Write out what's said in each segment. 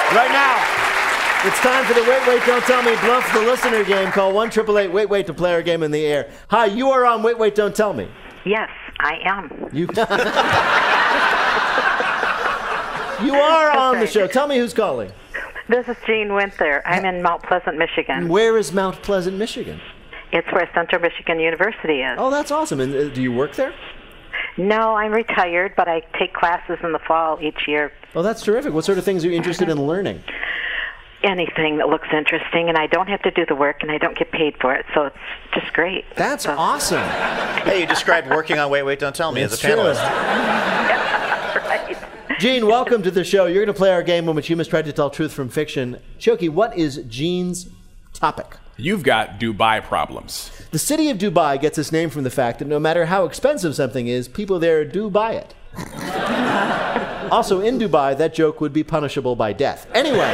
Right now, it's time for the Wait, Wait, Don't Tell Me Bluff the Listener game. Call 1-888-WAIT-WAIT to play our game in the air. Hi, you are on Wait, Wait, Don't Tell Me. Yes, I am. You are on the show. Tell me who's calling. This is Jean Winther. I'm in Mount Pleasant, Michigan. Where is Mount Pleasant, Michigan? It's where Central Michigan University is. Oh, that's awesome. And do you work there? No, I'm retired, but I take classes in the fall each year. Oh, that's terrific. What sort of things are you interested in learning? Anything that looks interesting, and I don't have to do the work, and I don't get paid for it, so it's just great. That's awesome. Hey, you described working on Wait, Wait, Don't Tell Me as a panelist. Right. Gene, welcome to the show. You're going to play our game in which you must try to tell truth from fiction. Choki, what is Gene's topic? You've got Dubai problems. The city of Dubai gets its name from the fact that no matter how expensive something is, people there do buy it. Also, in Dubai, that joke would be punishable by death. Anyway,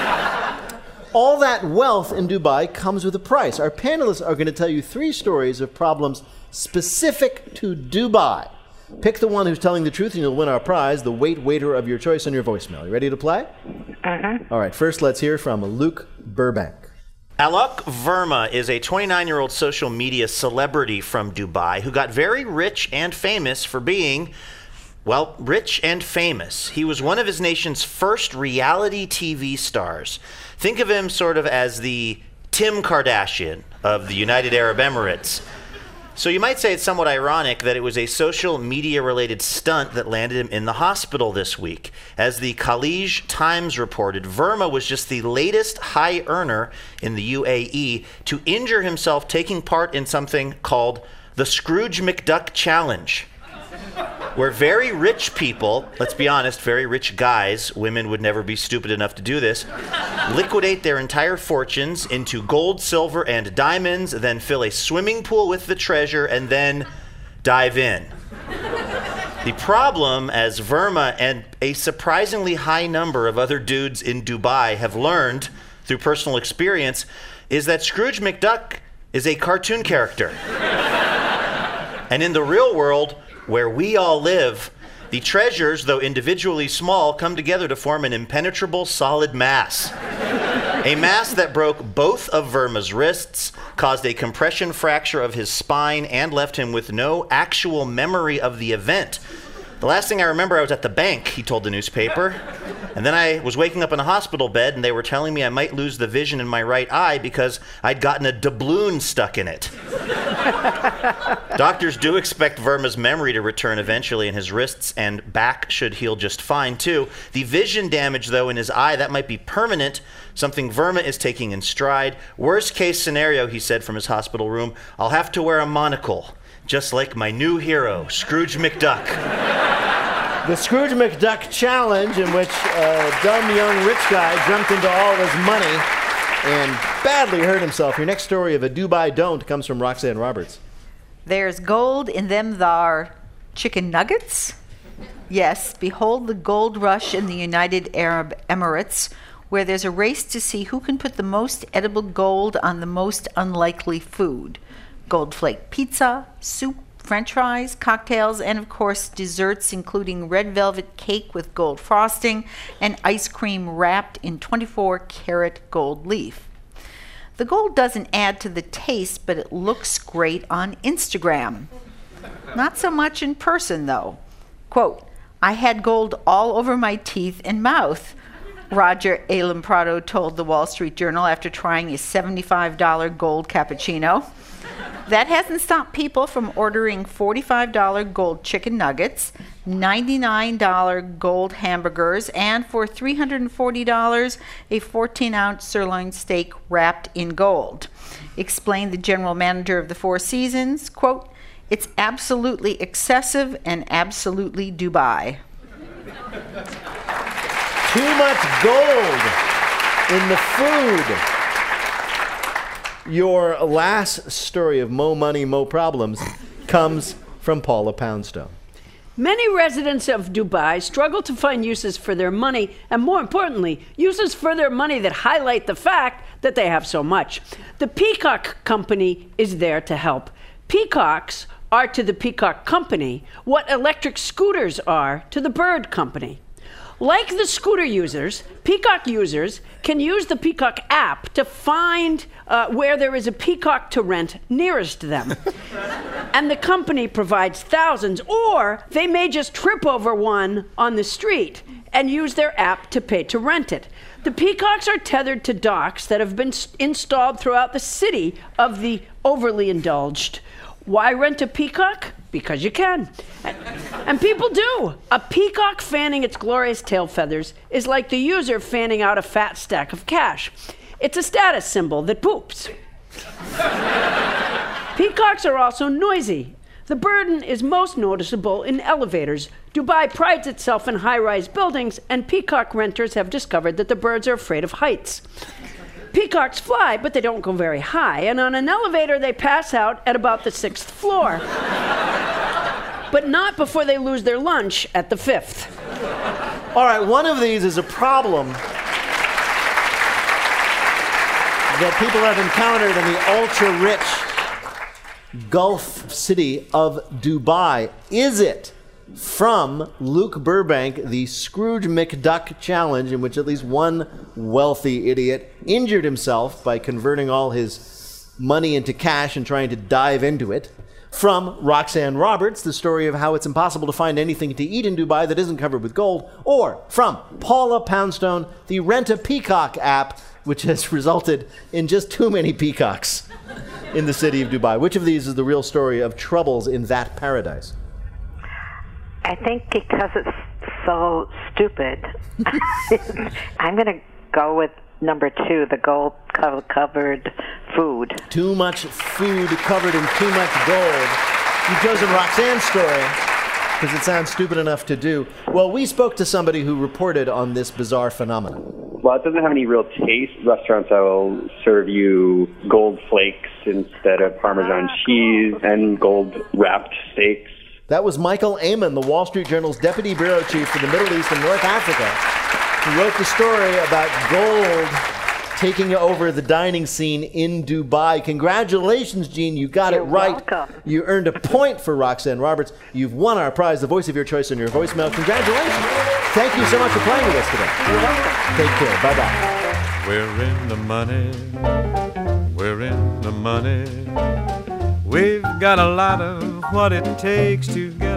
all that wealth in Dubai comes with a price. Our panelists are going to tell you 3 stories of problems specific to Dubai. Pick the one who's telling the truth and you'll win our prize, the Wait Waiter of your choice on your voicemail. You ready to play? All right, first let's hear from Luke Burbank. Alok Verma is a 29-year-old social media celebrity from Dubai who got very rich and famous for being, well, rich and famous. He was one of his nation's first reality TV stars. Think of him sort of as the Tim Kardashian of the United Arab Emirates. So you might say it's somewhat ironic that it was a social media-related stunt that landed him in the hospital this week. As the Khalij Times reported, Verma was just the latest high earner in the UAE to injure himself taking part in something called the Scrooge McDuck Challenge, where very rich people, let's be honest, very rich guys, women would never be stupid enough to do this, liquidate their entire fortunes into gold, silver, and diamonds, then fill a swimming pool with the treasure, and then dive in. The problem, as Verma and a surprisingly high number of other dudes in Dubai have learned through personal experience, is that Scrooge McDuck is a cartoon character. And in the real world, where we all live, the treasures, though individually small, come together to form an impenetrable solid mass. A mass that broke both of Verma's wrists, caused a compression fracture of his spine, and left him with no actual memory of the event. The last thing I remember, I was at the bank, he told the newspaper. And then I was waking up in a hospital bed, and they were telling me I might lose the vision in my right eye because I'd gotten a doubloon stuck in it. Doctors do expect Verma's memory to return eventually, and his wrists and back should heal just fine, too. The vision damage, though, in his eye, that might be permanent, something Verma is taking in stride. Worst case scenario, he said from his hospital room, I'll have to wear a monocle, just like my new hero, Scrooge McDuck. The Scrooge McDuck Challenge, in which a dumb young rich guy jumped into all his money and badly hurt himself. Your next story of a Dubai don't comes from Roxanne Roberts. There's gold in them thar chicken nuggets. Yes, behold the gold rush in the United Arab Emirates, where there's a race to see who can put the most edible gold on the most unlikely food. Gold flake pizza, soup, French fries, cocktails, and of course desserts including red velvet cake with gold frosting and ice cream wrapped in 24-karat gold leaf. The gold doesn't add to the taste, but it looks great on Instagram. Not so much in person, though. Quote, I had gold all over my teeth and mouth, Roger Alem Prado told the Wall Street Journal after trying a $75 gold cappuccino. That hasn't stopped people from ordering $45 gold chicken nuggets, $99 gold hamburgers, and for $340, a 14-ounce sirloin steak wrapped in gold. Explained the general manager of the Four Seasons, quote, it's absolutely excessive and absolutely Dubai. Too much gold in the food. Your last story of Mo Money, Mo Problems comes from Paula Poundstone. Many residents of Dubai struggle to find uses for their money, and more importantly, uses for their money that highlight the fact that they have so much. The Peacock Company is there to help. Peacocks are to the Peacock Company what electric scooters are to the Bird Company. Like the scooter users, Peacock users can use the Peacock app to find where there is a Peacock to rent nearest them. And the company provides thousands, or they may just trip over one on the street and use their app to pay to rent it. The Peacocks are tethered to docks that have been installed throughout the city of the overly indulged. Why rent a peacock? Because you can. And people do. A peacock fanning its glorious tail feathers is like the user fanning out a fat stack of cash. It's a status symbol that poops. Peacocks are also noisy. The burden is most noticeable in elevators. Dubai prides itself in high-rise buildings, and peacock renters have discovered that the birds are afraid of heights. Peacocks fly, but they don't go very high, and on an elevator they pass out at about the 6th floor. But not before they lose their lunch at the 5th. All right, one of these is a problem that people have encountered in the ultra-rich Gulf city of Dubai. Is it from Luke Burbank, the Scrooge McDuck challenge, in which at least one wealthy idiot injured himself by converting all his money into cash and trying to dive into it? From Roxanne Roberts, the story of how it's impossible to find anything to eat in Dubai that isn't covered with gold? Or from Paula Poundstone, the Rent a Peacock app, which has resulted in just too many peacocks in the city of Dubai? Which of these is the real story of troubles in that paradise? I think because it's so stupid, I'm going to go with number 2, the gold-covered food. Too much food covered in too much gold. You've chosen Roxanne's story because it sounds stupid enough to do. Well, we spoke to somebody who reported on this bizarre phenomenon. Well, it doesn't have any real taste. Restaurants that will serve you gold flakes instead of Parmesan cheese and gold-wrapped steaks. That was Michael Amon, the Wall Street Journal's deputy bureau chief for the Middle East and North Africa, who wrote the story about gold taking over the dining scene in Dubai. Congratulations, Gene. You got You're it right. welcome. You earned a point for Roxanne Roberts. You've won our prize, the voice of your choice on your voicemail. Congratulations. Thank you so much for playing with us today. You're welcome. Take care. Bye-bye. We're in the money. We're in the money. We've got a lot of what it takes to get